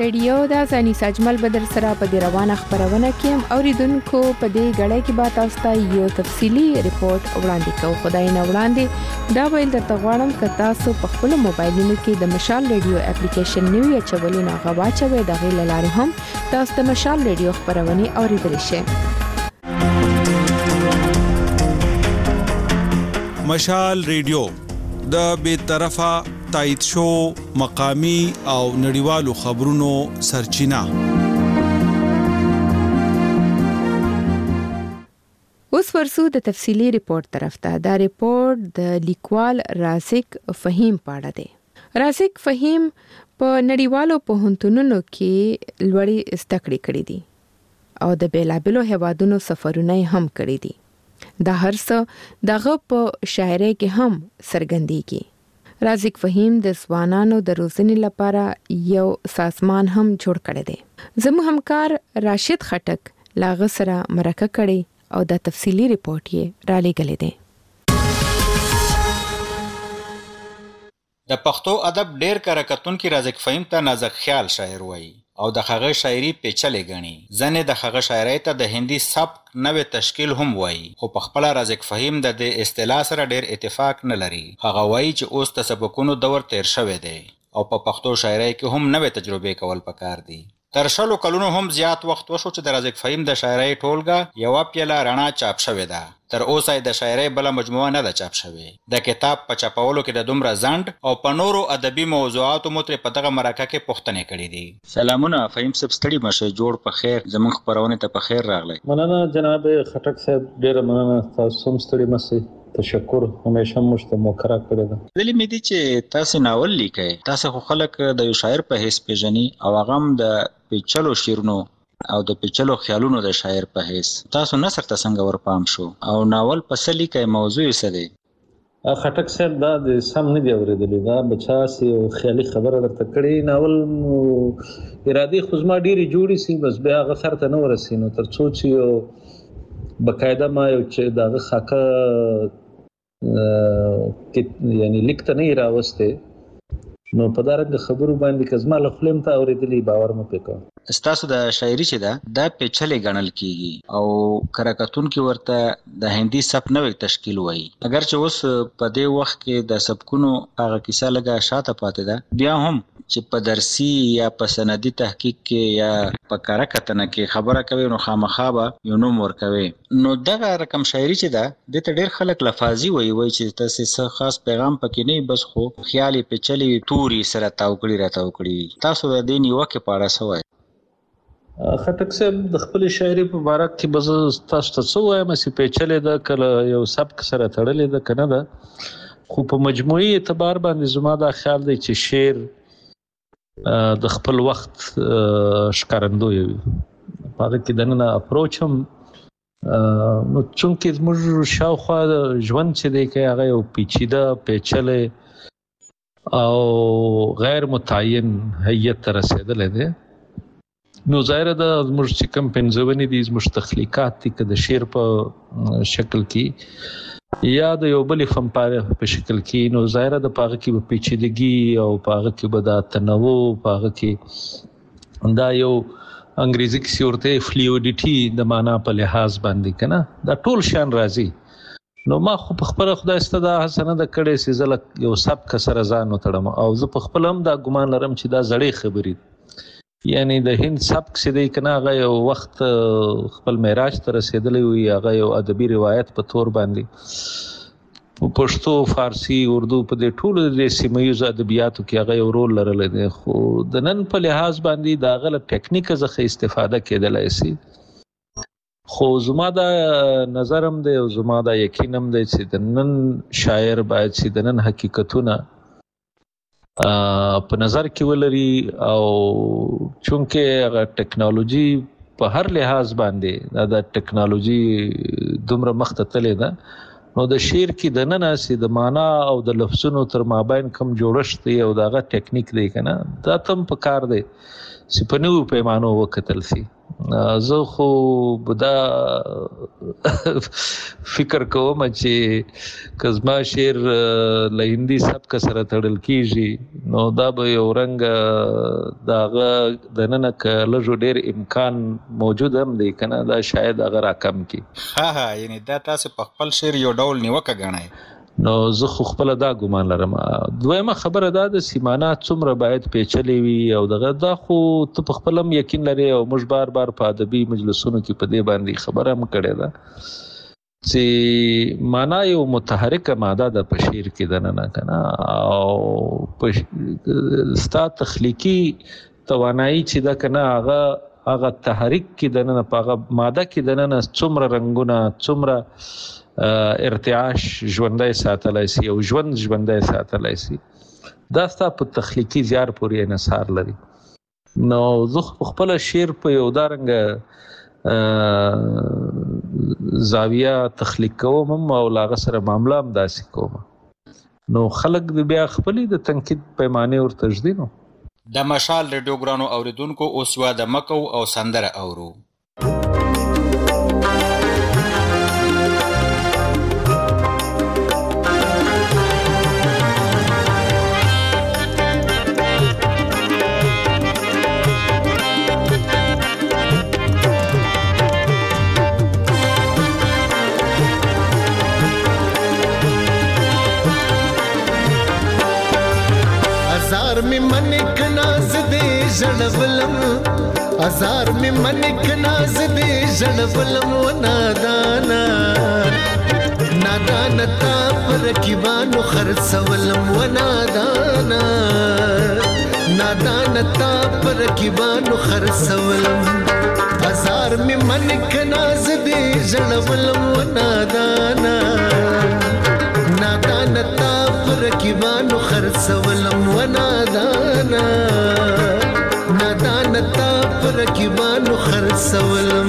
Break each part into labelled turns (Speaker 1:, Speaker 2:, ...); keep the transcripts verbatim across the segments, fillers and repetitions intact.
Speaker 1: ریډیو دا ځاني ساجمل بدر سره په دې روانه خبرونه کې اوریدونکو په دې غړې کې به تاسو ته یو تفصيلي ریپورت وړاندې کوم. خدای نه وړاندې دا ویل درته غواړم چې تاسو په خپل موبایلونو کې د مشال ریډیو اپلیکیشن نیو یا چولې نه غواچوي د غیل لارې هم تاسو د مشال ریډیو خبرونه اوریدل شئ.
Speaker 2: مشال ریډیو د بې طرفه تایید شو مقامی او نړیوالو خبرونو سرچینه.
Speaker 1: اوس ورسو د تفصیلی ریپورت طرف ته. دا ریپورت د لیکوال رازق فهیم پاړه دی. رازق فهیم په نړیوالو پوهنتونونو کې لوړې زده کړې کړې دي او د بیلابلو هیوادونو سفرونه هم کړې دي. دا هر څه دغه په شاعرۍ کې هم څرګندېږي. رازق فهیم د ځوانانو د روزنې لپاره یو سازمان هم جوړ کړی دی. زموږ همکار راشد خټک لاغه سره مرکه کړي او د تفصیلی ریپورت یې را لېږلی دی.
Speaker 3: د پښتو ادب ډېر کره کتونکي رازق فهیم ته نازک خیال شاعر وایي او د هغه شاعري پیچلې ګڼي. ځنې د هغه شاعرۍ ته د هندي سبک نوې تشکیل هم وایي، خو په خپله رازق فهیم د دې اصطلاح سره ډېر اتفاق نه لري. هغه وایي چې اوس د سبکونو دور تیر شوی دی او په پښتو شاعرۍ کې هم نوې تجربې کول پکار دي. تر شلو کلونو هم زیات وخت وشو چې د رازق فهیم د شاعرۍ ټولګه یوه پیله رڼا چاپ شوې ده. تر اوسه د شاعرۍ بله مجموعه نه ده چاپ شوې. د کتاب په چاپولو کې د دومره ځنډ او په نورو ادبي موضوعاتو مو ترې په دغه مرکه کې پوښتنې کړي دي. سلامونه فهیم صاحب، ستړي مه شئ، جوړ په خیر، زموږ خپرونې ته په خیر راغلی.
Speaker 4: مننه جناب خټک صاحب، ډېره مننه. تاسو هم ستړي مه شئ. تشکر، همیشه موږ ته موقع راکړې ده.
Speaker 3: ویلې مې دي چې تاسې ناول لیکئ. تاسې خو خلک د یو شاعر په حیث پیژني او هغه هم د پیچلو شعرونو او د پیچلو خیالونو د شاعر په حیث. تاسو نثر ته څنګه ورپام شو او ناول په څه لیکئ، موضوع یې څه دی؟
Speaker 4: خټک صاحب دا د سم نه دی اورېدلی، دا بچا سې خیالي خبره درته کړې. ناول ارادې خو زما ډېرې جوړې سي، بس بیا هغه سر ته نه ورسي. نو تر څو چې یو بقاعده ما یو چې د هغه خاکه یعنی لیک ته نه یې راوستی، نو په دا رنګه خبرو باندې که زما له خولې هم ته اورېدلي باور مه پرې کوه.
Speaker 3: ستاسو د شاعري چې ده دا پیچلې ګڼل کېږي او کره کتونکي ورته د هندي سبک نوې تشکیل وایي. اگر چې اوس په دې وخت کې د سبکونو هغه کیسه لږه شاته پاتې ده، بیا هم چې په درسي یا په سندي تحقیق کې یا په کره کتنه کې خبره کوي نو خامخا به یو نوم ورکوي. نو دغه رقم شاعري چې ده دې ته ډېر خلک لفاظي وایي، وایي چې تاسې څه خاص پیغام پکې نه وي، بس خو خیال یې پیچلې توري سره تاو کړي را تاو کړي. تاسو د دې نیوکې په اړه څه وایئ؟
Speaker 4: خټک صاحب د خپلې شاعري په باره کې به زه تاسو ته څه وایم چې پیچلې ده، کله یو سبک سره تړلې ده که نه ده. خو په مجموعي اعتبار باندې زما دا خیال دی چې شعر د خپل وخت ښکارندوی وي. په هغه کې دننه اپروچ هم نو چونکې زموږ شاوخوا ژوند چې دی که هغه یو پیچیده پیچلی او غیر متعین هیئت ته رسېدلی دی، نو ظاهره ده زموږ چې کوم پنځونې دي، زموږ تخلیقات دي، که د شعر په شکل کې یا د یو بلې فن پارې په شکل کې، نو ظاهره ده په هغه کې به پیچیدګي او په هغه کې به دا تنوع، په هغه کې دا یو انګریزي کې ورته فلویډیټي د معنا په لحاظ باندې که نه، دا ټول شیان راځي. نو ما خو په خپله خدای سته دا هڅه نه ده کړې چې زه یو سبک سره ځان وتړم، او زه په خپله هم دا ګمان لرم چې دا زړې خبرې دي. یعنی د هند سبک چې دی که نه هغه یو وخت خپل معراج ته رسېدلی وي، هغه یو ادبي روایت په تور باندې پښتو، فارسي، اردو په دې ټولو د سیمه ییزو ادبیاتو کې هغه یو رول لرلی دی. خو د نن په لحاظ باندې د هغه له ټکنیکه څخه استفاده کېدلی سي. خو زما دا نظر هم دی او زما دا یقین هم دی چې د نن شاعر باید چې د نن حقیقتونه په نظر کې ولري، او چونکې هغه ټکنالوژي په هر لحاظ باندې دا د ټکنالوژي دومره مخته تللی ده، نو د شعر کې د نن هسې د معنا او د لفظونو تر مابین کوم جوړښت دی او د هغه ټکنیک دی که نه، دا ته هم په کار دی چې په نوو پیمانو وکتل سي. زه خو دا فکر کوم چې که زما شعر له هندي سبک سره تړل کیږي نو دا به یو رنګ دغه دننه که لږ ډېر امکان موجود هم دی که نه، دا شاید هغه راکم کی.
Speaker 3: ها ها یعنی دا تاسو په خپل شعر یو ډول نیوکه ګڼئ.
Speaker 4: نو زه خو خپله دا ګمان لرم. دویمه خبره دا ده چې معنا څومره باید پیچلې وي او دغه دا خو ته په خپل هم یقین لرې او موږ بار بار په ادبي مجلسونو کې په دې باندې خبره هم کړې ده چې معنا یو متحرکه ماده ده په شعر کې دننه که نه، او ستا تخلیقي توانایي چې ده که نه هغه هغه تحریک کې دننه په هغه ماده کې دننه څومره رنګونه څومره ارتعاش ژوندی ساتلی سي او ژوند ژوندی ساتلی سي، دا ستا په تخلیقي زیار پورې انحصار لري. نو زه په خپله شعر په یو دا رنګه زاویه تخلیق کوم هم او له هغه سره معامله هم داسې کوم. نو خلک بیا خپلې د تنقید پیمانې ورته ږدي. نو
Speaker 3: د مشال ریډیو ګرانو اوریدونکو اوس واده مکو او سندره اورو.
Speaker 5: می منک ناز دې ژړولم، ازار می منک ناز دې ژړولم و نادانا نادانا تا پر رقیبانو خرڅولم و نادانا نادانا تا پر رقیبانو خرڅولم. ازار می منک ناز دې ژړولم و نادانا نادانا تا پر رقیبانو خرڅولم و نادانا نادانا تا پر رقیبانو خرڅولم.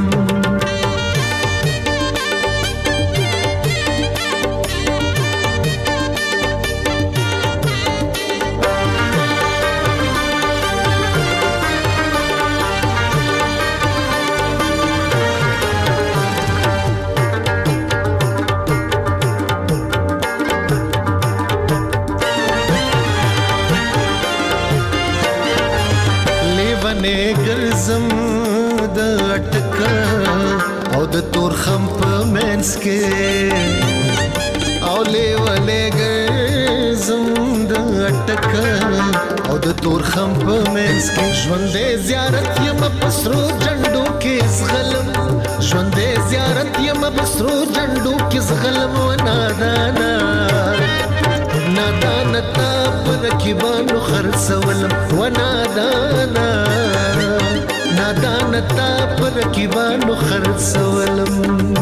Speaker 5: ګرځم د اټکا او د تور خم په منځ کې او لیوالې ګرځم د اټکا او د تور خم په منځ کې ژوندې زیارت یم پسرو جنډو کې زغلم ژوندې زیارت یم پسرو جنډو کې زغلم و نادانا نادانا تا پر رقیبانو خرڅولم و نادانا نادانا تا پر رقیبانو خرڅولم.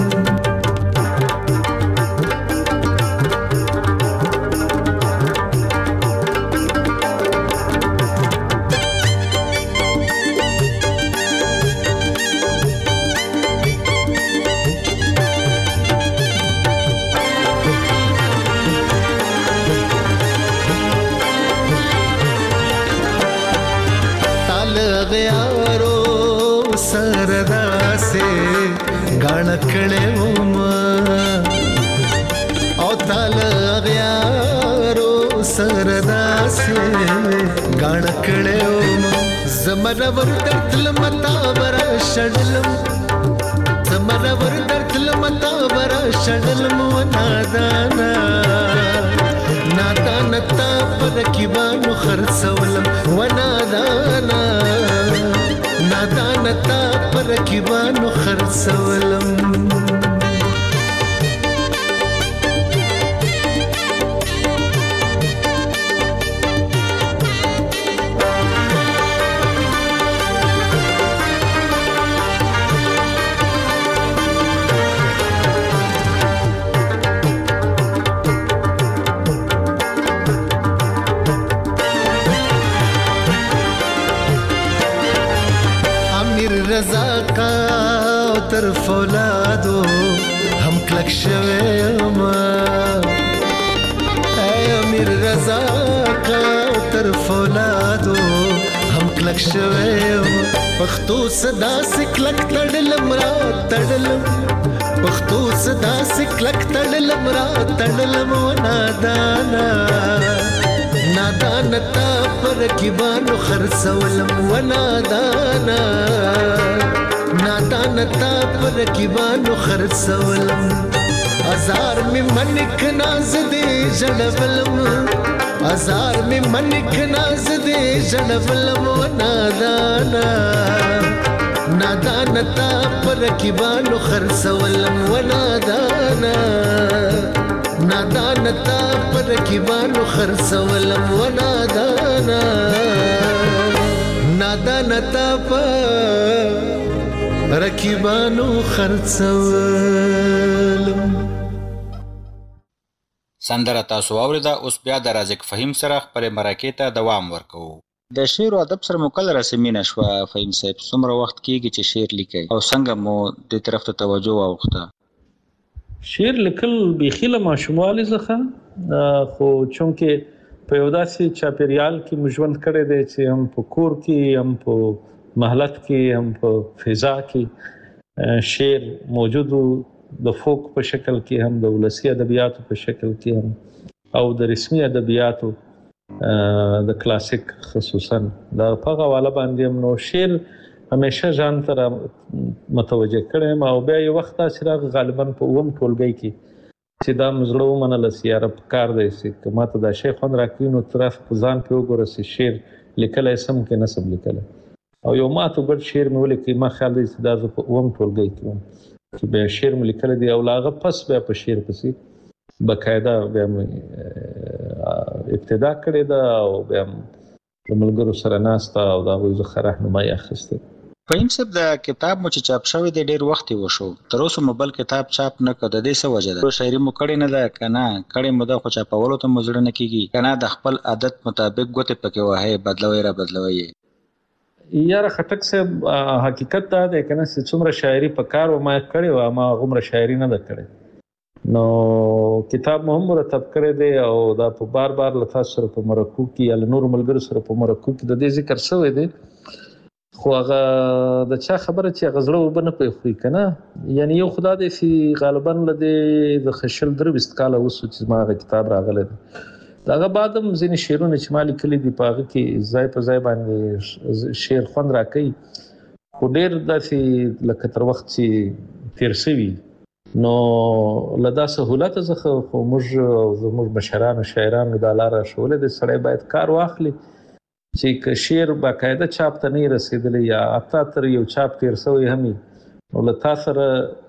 Speaker 5: सरदा से गाना कड़े उमा ओ ताल गयारो सरदा से गाना कड़े उमा जमरवर दर्दल मता बरा शडलम जमरवर दर्दल मता बरा शडलम व नादाना नादाना ता पर रकीबानो खरसवलम व नादाना نادانا تا پر رقیبانو خرڅولم. رضا کا تر فولادو هم کلک شویم اے امیر رضا کا تر فولادو هم کلک شویم پښتو صدا سي کلک تړلم را تړلم پښتو صدا سي کلک تړلم را تړلم نادانا نادانا تا پر کیبانو خرڅولم و نادانا نادانا تا پر کیبانو خرڅولم ازار می منک ناز دې جړولم ازار می منک ناز دې جړولم و نادانا نادانا تا پر کیبانو خرڅولم و نادانا نادانا تا پر کیبانو خرڅولم و نادانا نادانا تا پر کیبانو خرڅولم.
Speaker 3: سندره تاسو اوریده، اوس بیا د رازق فهیم سره خپل مرکې ته دوام ورکوو. د شعر او ادب سره مو کله رسمینه شوه فهیم صاحب؟ څومره وخت کېږي چې شعر لیکئ او څنګه مو دې طرف ته توجه واوښته؟
Speaker 4: شعر لیکل بیخي له ماشوموالي څخه، خو چونکې په یو داسې چاپېریال کې مو ژوند کړی دی چې هم په کور کې هم په محلت کې هم په فضا کې شعر موجود و، د فوک په شکل کې هم د ولسي ادبیاتو په شکل کې هم او د رسمي ادبیاتو د کلاسیک خصوصا دا په هغه حواله باندې هم نو شعر همیشه ځان ته متوجه کړی یم. او بیا یو وخت داسې راغی غالبا په اووم ټولګي کې چې دا مې زړه ومنله چې یاره پکار دی چې که ما ته دا شی خوند راکوي نو طرف په ځان پرې وګوره چې شعر لیکلی سم که نسم لیکلی. او یو ماتو ګډ شعر مې ولیکئ، ما خیال دی چې دا زه په اووم ټولګي کې وم چې بیا شعر مې لیکلی دی. او له هغه پس بیا په شعر پسې بقاعده بیا مې ابتدا کړې ده او بیا د ملګرو سره ناسته او د هغوی څخه رهنمایي اخیستې.
Speaker 3: فهیم صاحب، د کتاب مو چې چاپ شوی دی ډېر وخت یې وشو، تر اوسه مو بل کتاب چاپ نه کړ، د دې څه وجه ده؟ شاعري مو کړې نه ده که نه؟ کړې مو ده خو چاپولو ته مو زړه نه کېږي که نه د خپل عادت مطابق ګوتې پکې وهئ، بدلوئ را بدلوئ یې؟
Speaker 4: یاره خټک صاحب، حقیقت دا دی که نه چې څومره شاعري په کار و ما کړې وه، ما هغومره شاعري نه ده کړې. نو کتاب مو هم مرتب کړی دی او دا په بار بار له تاسو سره په مرکو کې یا له نورو ملګرو سره په مرکو کې د دې ذکر شوی دی، خو هغه د چا خبره چې هغه زړه اوبه نه پرېښوي که نه. یعنې یو خو دا دی چې غالبا له دې د شل درې ویشت کاله وسو چې زما هغه کتاب راغلی دی. د هغه بعد هم ځینې شعرونه چې ما لیکلي دي په هغه کې ځای په ځای باندې شعر خوند راکوي، خو ډېر داسې لکه تر وخت چې تېر شوي نو له دا سهولته څخه خو موږ زموږ مشرانو شاعرانو دا لاره ښوولې ده، سړی باید کار واخلي چې که شعر باقاعده چاپ ته نه رسېدلی یا حتی تر یو چاپ تېر شوی هم وي نو له تا سره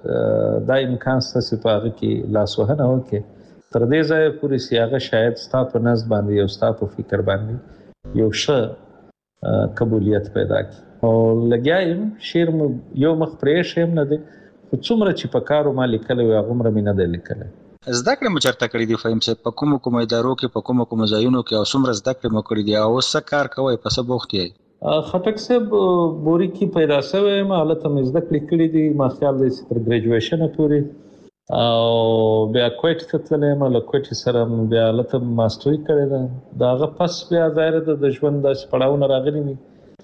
Speaker 4: دا امکان شته چې په هغه کې لاسوهنه وکړې تر دې ځایه پورې چې هغه شاید ستا په نظم باندې او ستا په فکر باندې یو ښه قبولیت پیدا کړي. او لګیا یم، شعر مو یو مخ پرېښی هم نه دی، خو څومره چې په کارو ما لیکلی وي هغومره مې نه دی لیکلی.
Speaker 3: زده کړې مو چېرته کړي دي فهیم صاحب؟ په کومو کومو ادارو کې، په کومو کومو ځایونو کې او څومره زده کړې مو کړي دي او اوس څه کار کوئ، په څه بوخت یې؟
Speaker 4: خټک صاحب، بوري کې پیدا شوی یم، هلته مې زده کړې کړي دي، ما خیال دی چې تر ګریجویشنه پورې. او بیا کویټ ته تللی یم، له کویټې سره بیا هلته ماسټري کړې ده. د هغه پس بیا ظاهره ده د ژوند داسې پړاوونه راغلي دي،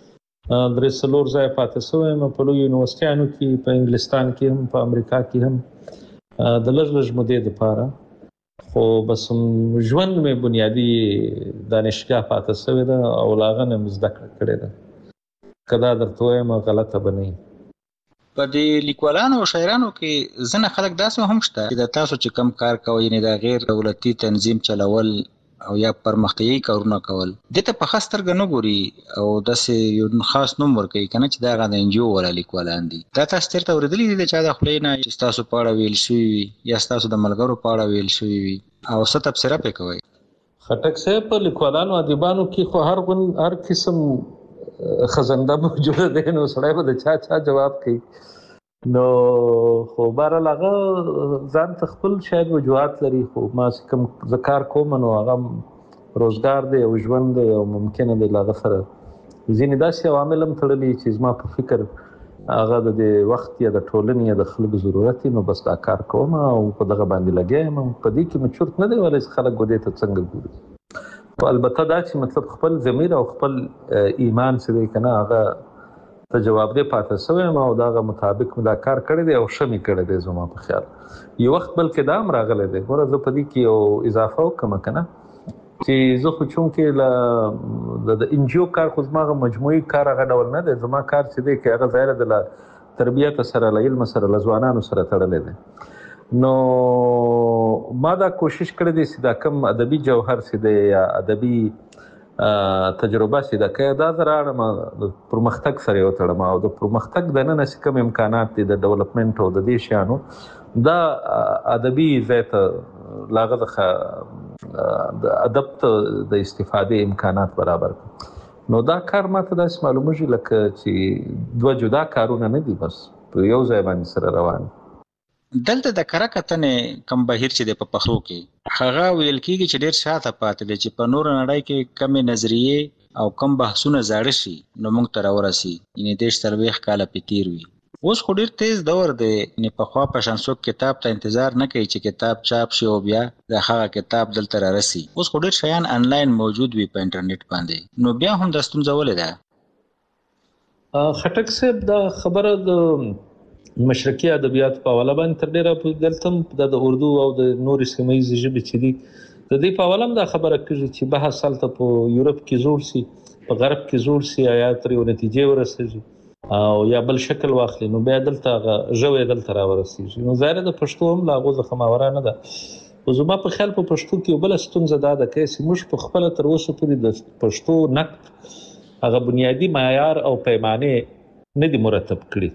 Speaker 4: درې څلور ځایه پاتې شوی یم په لویو یونیورسټیانو کې، په انګلستان کې هم په امریکا کې هم د لږ لږ مودې دپاره، خو بس ژوند مې بنیادي دانشګاه پاتې شوې ده او له هغه نه مې زده کړه کړې ده. که دا درته ووایم غلطه به نه وي.
Speaker 3: په دې لیکوالانو او شاعرانو کې ځینې خلک داسې هم شته چې د تاسو چې کم کار کوئ، یعنې د غیر دولتي تنظیم چلول او یا پرمختیایي کارونه کول، دې ته په ښه سترګه نه ګوري او داسې یو خاص نوم ورکوي که نه چې دا هغه د انجیو والا لیکوالان دي. دا تاسو چېرته اورېدلي دي د چا د خولې نه چې ستاسو په اړه ویل شوي وي یا ستاسو د ملګرو په اړه ویل شوي وي او څه تبصره پرې کوئ؟
Speaker 4: خټک صاحب، په لیکوالانو ادیبانو کې خو هر هر قسم خزنده موجوده دی، نو سړی به د چا چا جواب کوي. نو خو بهرحال هغه ځان ته خپل شاید وجوهات لري، خو ما چې کوم زه کار کوم نو هغه روزګار دی او ژوند دی او ممکنه دی له هغه سره ځینې داسې عوامل هم تړلي چې زما په فکر هغه د دې وخت یا د ټولنې یا د خلکو ضرورت وي، نو بس دا کار کوم او په دغه باندې لګیا یم. په دې کې مې چورت نه دی ویلی چې خلک ګودې ته څنګه ګوري. البته دا چې مطلب خپل ضمیر او خپل ایمان چې دی کنه هغه ته جواب دی پاتې شوی ما او دغه مطابق مدا کار کړی دی او شمی کړی دی زما په خیال یو وخت بلکې دا هم راغلی دی ګوره زه په دې کې یو اضافه وکړم کنه چې زه خو چونکې له د انجیو کار خو زما هغه مجموعي کار هغه ډول نه دی زما کار چې دی که هغه ظاهره د له تربیت سره له علم سره له ځوانانو سره تړلی دی نو ما دا کوشش کړی دی چې دا کم ادبي جوهر چې دی یا ادبي تجربه چې دا که دا زه راړم د پرمختګ سره یې وتړم او د پرمختګ دننه چې کوم امکانات دي د ډیولپمنټ او د دې شیانو دا ادبي ځای ته له هغه څخه د ادب ته د استفادې امکانات برابر کړي نو دا کار ماته داسې معلومېږي لکه چې دوه جدا کارونه نه دي بس په یو ځای باندې سره روان
Speaker 3: دلته د کره کتنې کم بهیر چې د په پښتو کې هغه ویل کېږي چې ډېر شاته پاتې دی چې په نورو نړۍ کې کمې نظریې او کم بحثونه زاړه شي نو موږ ته راورسي یعنې دېرش څلوېښت کاله پې تېر وي اوس خو ډېر تیز دور دی یعنې پخوا په شان څوک کتاب ته انتظار نه کوي چې کتاب چاپ شي او بیا د هغه کتاب دلته رارسي اوس خو ډېر شیان انلاین موجود وي په انټرنیټ باندې نو بیا هم دا ستونزه ولې ده
Speaker 4: خټک صاحب دا خبره د مشرقي ادبیات په حواله باندې تر ډېره دلته هم د اردو او د نورې سیمه ییزې ژبې چې دي د دې په حواله هم دا خبره کېږي چې بحث هلته په یورپ کې زوړ سي په غرب کې زوړ سي یا ترې یو نتیجې ورسېږي او یا بل شکل واخلي نو بیا دلته هغه ژوی دلته راورسېږي نو ظاهره د پښتو هم له هغو څخه ماوره نه ده خو زما په خیال په پښتو کې یو بله ستونزه دا ده که چې موږ په خپله تر اوسه پورې د پښتو نقد هغه بنیادي معیار او پیمانې نه دي مرتب کړي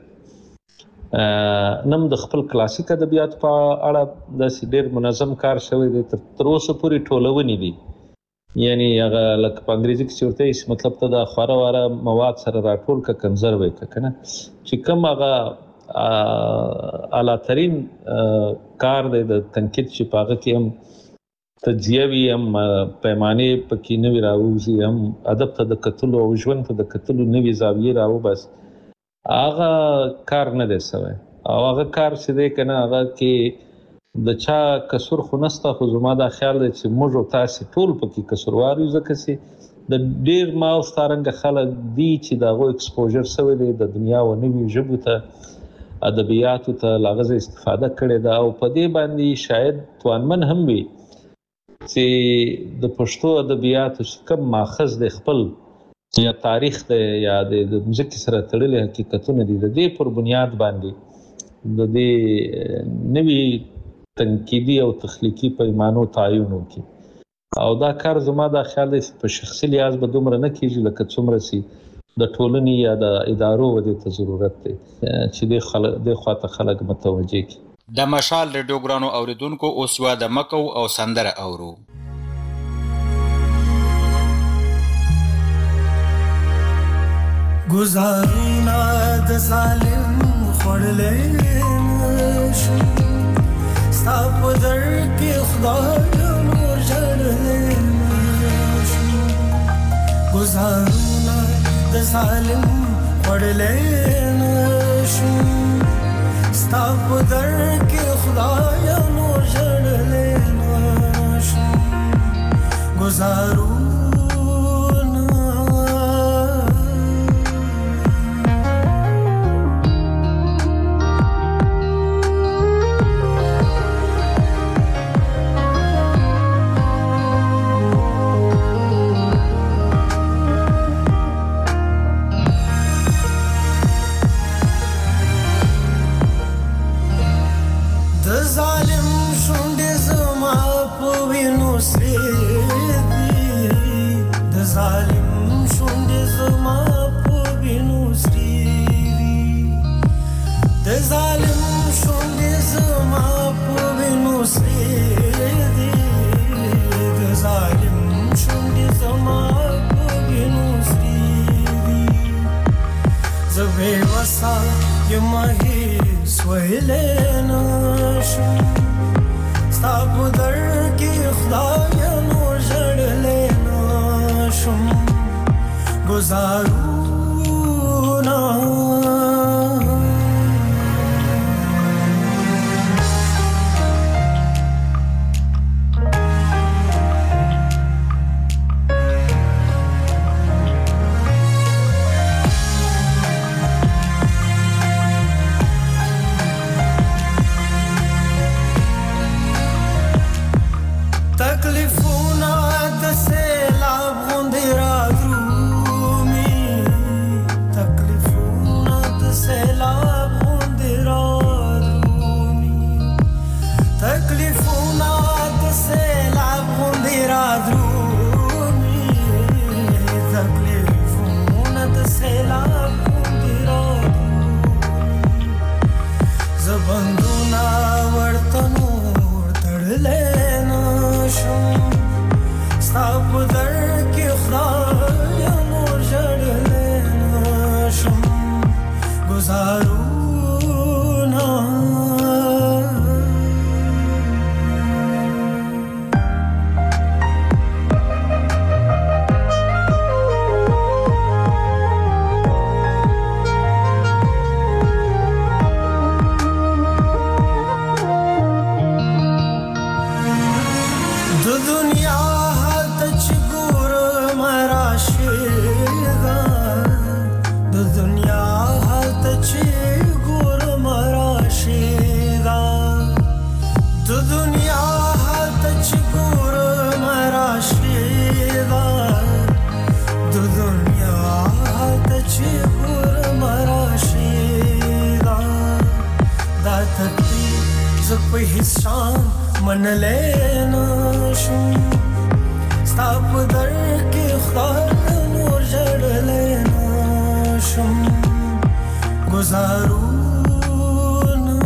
Speaker 4: نم د خپل کلاسیک ادبیات په اړه داسې ډېر منظم کار شوی دی تر اوسه پورې ټولونې دي یعنی هغه لکه په انګریزي کې چې ورته وایي مطلب ته د خواره واره مواد سره راټول که کنزرو یې که که نه چې کوم هغه اعلیترین کار دی د تنقید چې په هغه کې هم تجزیه وي هم پیمانې پکې نوي راوځي هم ادب ته د کتلو او ژوند ته د کتلو نوي زاویې راوباسي هغه کار نه دی سوی او هغه کار چې دی که نه هغه کې د چا کسور خو نسته خو زما دا خیال دی چې موږ او تاسې ټول پکې کسوروار یو ځکه چې د ډېر ما او ستا رنګه خلک دي چې د هغو ایکسپوژر سوی دی د دنیا و نویو ژبو ته ادبیاتو ته له هغه ځای استفاده کړې ده او په دې باندې شاید توانمن هم وي چې د پښتو ادبیاتو چې کوم ماخذ دی خپل یا تاریخ دی یا د مځکې سره تړلي حقیقتونه دي د دې پر بنیاد باندې د دې نوي تنقیدي او تخلیقي پیمانو تعین وکړي او دا کار زما دا خیال دی په شخصي لحاظ به دومره نه کېږي لکه څومره چې د ټولنې یا د ادارو ودې ته ضرورت دی چې دې خواته خلک متوجه کړي
Speaker 3: د مشال ریډیو ګرانو اوریدونکو اوس یوه د مکو او سندره اورو
Speaker 6: گزارونه د ظالم خوړلی نشو ستا په در کې خدای نور ژړلی نشو گزارونه د ظالم خوړلی نشو ستا په در کې خدای نور ژړلی نشو گزارو بندونه ورته نور تړلی نشم ستا په در کې خدایه نور ژړلی نشم ګزارونه په هیڅ شان منلی نشم ستا په در کې خدای نور ژړلی نشم ګزارونه.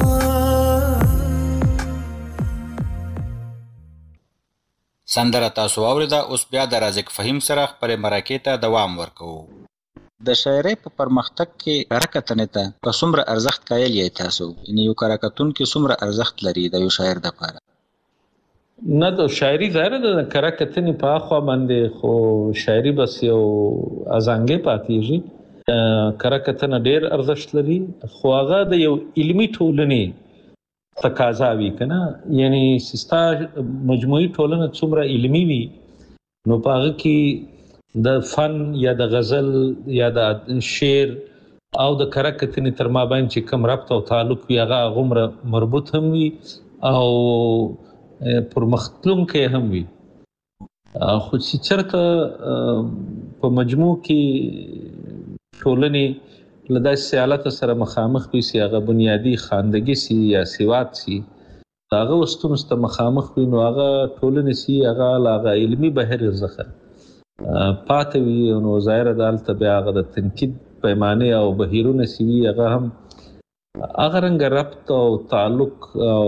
Speaker 3: سندره تاسو واورېده. اوس بیا د رازق فهیم سره خپلې مرکې ته دوام ورکوو. د شاعرۍ په پرمختګ کې کره کتنې ته په څومره ارزښت قایل یې تاسو؟ یعنې یو کره کتونکی څومره ارزښت لري د یو شاعر دپاره؟
Speaker 4: نه د شاعري ظاهره ده د کره کتنې په اخوا باندې خو شاعري بس یو ازانګې پاتېږي. کره کتنه ډېر ارزښت لري خو هغه د یو علمي ټولنې تقاضا وي که نه، یعنې چې ستا مجموعي ټولنه څومره علمي وي نو په هغه کې د فن یا د غزل یا د شعر او د کره کتنې تر مابین چې کوم ربط او تعلق وي هغه هغومره مربوط هم وي او پرمختلونکی هم وي. خو چې چېرته په مجموع کې ټولنې له داسې حالته سره مخامخ وي چې هغه بنیادي خواندګي سي یا سواد سي د هغه ستونزو ته مخامخ وي نو هغه ټولنې سي هغه له هغه علمي بهیر څخه پاتې وي نو ظاهره ده هلته بیا هغه د تنقید پیمانې او بهیرونه چې وي هغه هم هغه رنګه ربط او تعلق او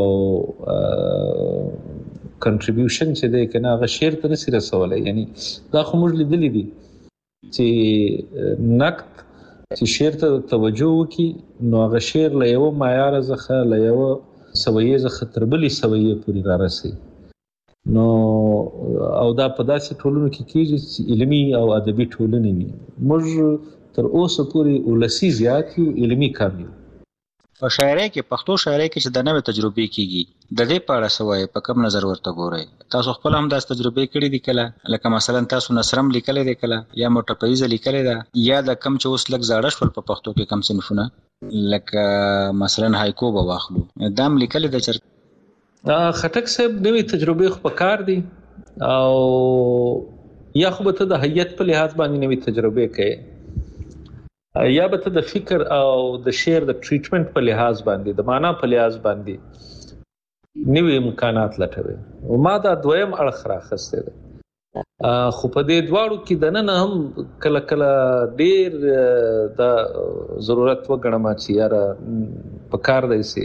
Speaker 4: کنټریبیوشن چې دی که نه هغه شعر ته نسي رسولی. یعنې دا خو موږ لیدلي دي چې نقد چې شعر ته توجه وکړي نو هغه شعر له یوه معیاره څخه له یوه سویې څخه تر بلې سویې پورې رارسوي. نو او دا په داسې ټولنو کې کېږي چې علمي او ادبي ټولنې وي. موږ تر اوسه پورې ولسي زیات یو، علمي کم یو.
Speaker 3: په شاعرۍ کې پښتو شاعرۍ کې چې د نوې تجربې کېږي د دې په اړه څه وایي؟ په کوم نظر ورته ګورئ؟ تاسو خپل هم داسې تجربې کړي دي کله؟ لکه مثلا تاسو نثرم لیکلی دی کله یا موټپیزه لیکلی ده یا د کم چې اوس لږ زاړه شول په پښتو کې کم صنفونه لکه مثلا هایکو به واخلو دا هم لیکلی ده چېرته؟
Speaker 4: خټک صاحب نوې تجربې خو په کار دي او یا خو به ته د هیئت په لحاظ باندې نوې تجربې کوې یا به ته د فکر او د شعر د ټریټمنټ په لحاظ باندې د معنا په لحاظ باندې نوې امکانات لټوي. ما دا دویم اړخ راخستی دی خو په دې دواړو کې دننه هم کله کله ډېر دا ضرورت وګڼم چې یاره په کار دی چې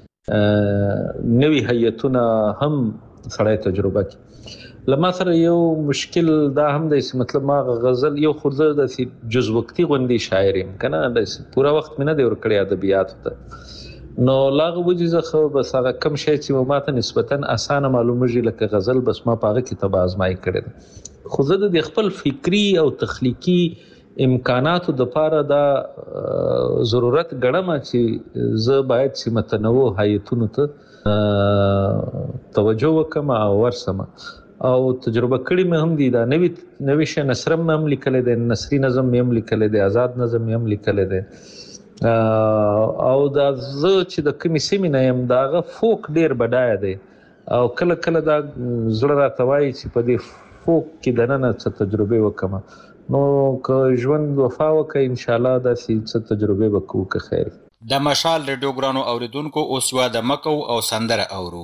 Speaker 4: نوی هیئتونه هم سړی تجربه کی. له ما سره یو مشکل دا هم دی چې مطلب ما غزل یو خو زه داسې جز وقتي غوندې شاعر یم که نه، داسې پوره وخت مې نه دی ورکړی ادبیاتو ته نو له هغه وجې څخه بس هغه کم شی چې ما ته نسبتا اسانه معلومېږي لکه غزل بس ما په هغه کې طبع ازمایي کړې ده. خو زه د خپل فکري او تخلیقي امکاناتو دپاره دا ضرورت ګڼم چې زه باید چې متنوع هیئتونو ته توجه وکړم او ورسم او تجربه کړي مې هم دي. دا نوی نوی شی نثرم مې هم لیکلی دی، نثري نظم مې هم لیکلی دی، آزاد نظم مې هم لیکلی دی او دا زه چې د کومې سیمې نه یم د هغه فوک ډېر بډایه دی او کله کله دا زړه راته وایي چې په دې فوک کې دننه څه تجربې وکړم نو که ژوند وفا وکړي انشاءالله داسې څه تجربې به کوو که خیر.
Speaker 3: د مشال ریډیو ګرانو اوریدونکو اوس یوه د مکو او سندره اورو.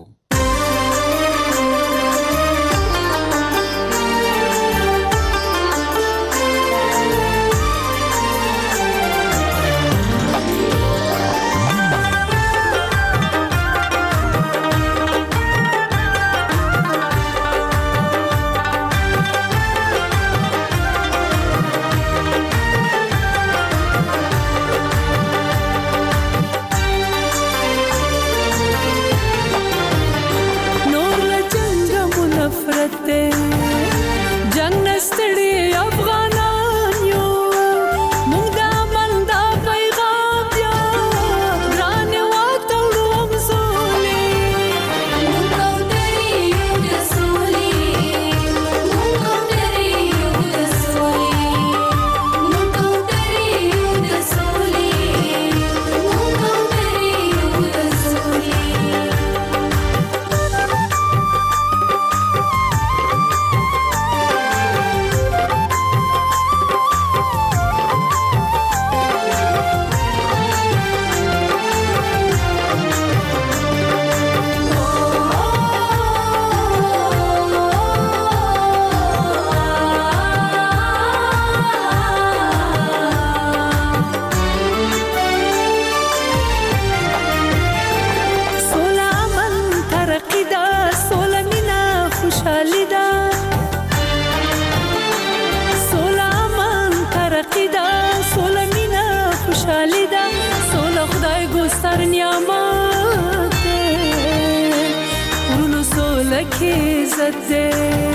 Speaker 7: کې عزت دے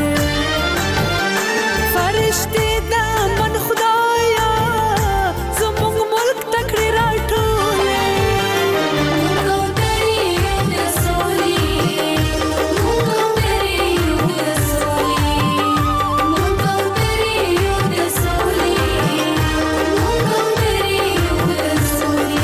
Speaker 7: فرشتي دا من خدایا زموږ ملک تکړه راټولې موږ ترې د سولې موږ ترې د سولې موږ ترې د سولې موږ ترې د سولې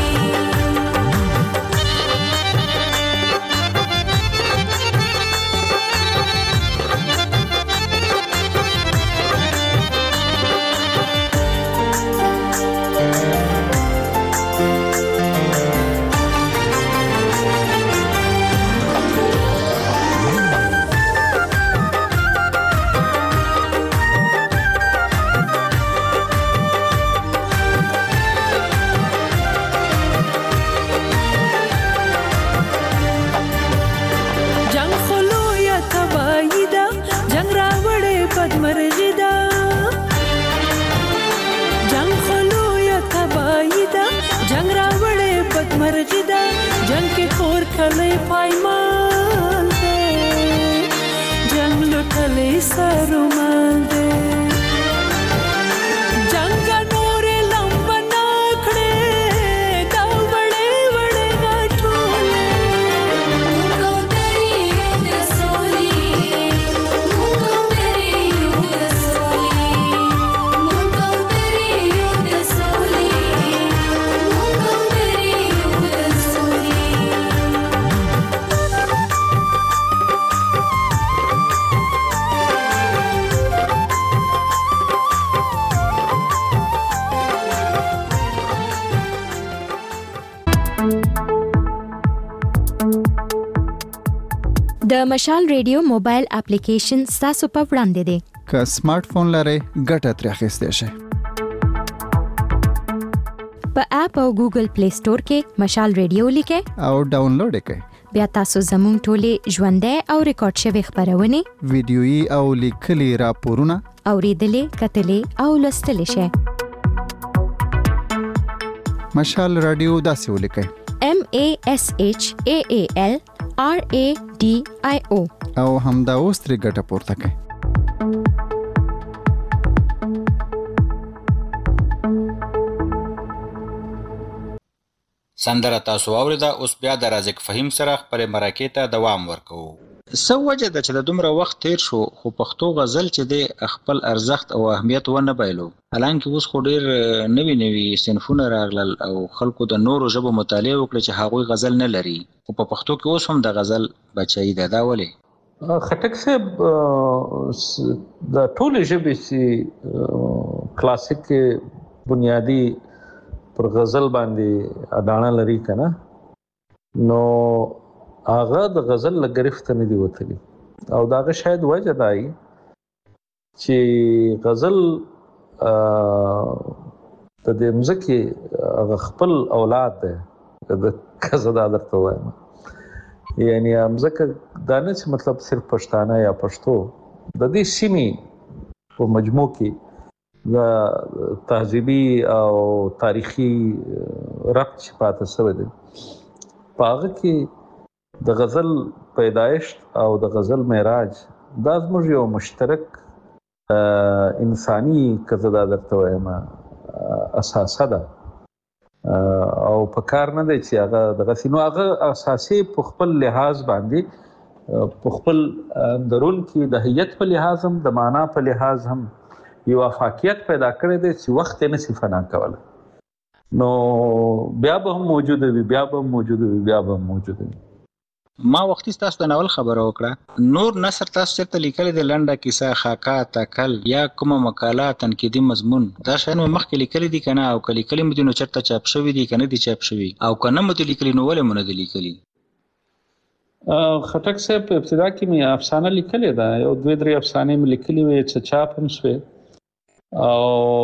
Speaker 7: جنگ خلو یا تباہی دا جنگ راوڑے بدمرغی دا جنگ خلو یا تباہی دا جنگ راوڑے بدمرغی دا جنگ کے خور کھلے پائمال دے جنگ لٹھلے سرومال دے جنگ نورے لمبا ناکھڑے دا بڑے بڑے گاٹھولے موږ ترې د سولې موږ ترې د سولې موږ ترې د سولې موږ ترې د سولې
Speaker 8: د مشال ریډیو موبایل اپلیکیشن تاسو په وړاندې دی
Speaker 9: که سمارټ فون لرئ ګټه ترې اخیستی شئ
Speaker 8: په اپ او ګوګل پلی سٹور کې مشال ریډیو لیکئ
Speaker 9: او ډاونلوډ یې کړئ
Speaker 8: بیا تاسو زموږ ټولې ژوندۍ او ریکارډ شوي خبرونه
Speaker 9: ویډیويي او لیکلي راپورونه
Speaker 8: اوریدلې کتلې او لوستلې شئ
Speaker 9: مشال رادیو داسې ولیکئ
Speaker 8: M A S H A A L R A D I O
Speaker 9: او همدا اوس ترې ګټه پورته کړئ
Speaker 3: سندره تاسو اوریده اوس بیا د رازق فهیم سره خپرې مرکې ته دوام ورکوو څه وجه ده چې د دومره وخت تیر شو خو پښتو غزل چې دی خپل ارزښت او اهمیت ونه بایلو حالانکه اوس خو ډیر نوي نوي صنفونه راغلل او خلکو د نورو ژبو مطالعه وکړه چې هغوی غزل نه لري خو په پښتو کې اوس هم د غزل بچی ده دا ولې
Speaker 4: خټک صاحب د ټولې ژبې چې کلاسیک بنیادی پر غزل باندې اډانه لري کنه نو هغه د غزل له گرفت نه دی وتلی او داغه شاید وجه دای چې غزل د دې مزکی هغه خپل اولاد ده د کزدا درته وایم یعنی مزکه دا نه چې مطلب صرف پښتانه یا پښتو د دې سیمې په مجموع کې د تهذیبي او تاریخي ربط چې پاتې شوی دی پاغه کې د غزل پیدایش او د غزل معراج دا زموږ یو مشترک انساني کزدا درته وایم اساسه ده او په کار نه دی چې هغه د غسینو هغه اساسي په خپل لحاظ باندې په خپل درون کې د هیت په لحاظ هم د معنا په لحاظ هم یو افاقیت پیدا کړی دی چې وخت یې نشي فنا کولی نو بیا به هم موجود وي بیا به هم موجود وي بیا به هم موجود وي
Speaker 3: ما وختي تاسو د ناول خبره وکړه نور نثر تاسو چېرته لیکلی دی لنډه کیسه خاکا تکل یا کومه مقاله تنقیدي مضمون دا شیان مو مخکې لیکلي دي که نه او که لیکلي مو دي نو چېرته چاپ شوي دي که نه دي چاپ شوي او که نه مو دي لیکلي نو ولې مو نه دي لیکلي
Speaker 4: خټک صاحب په ابتدا کې مې افسانه لیکلې ده یو دوې درې افسانې مې لیکلې وې چې چاپ هم شوې او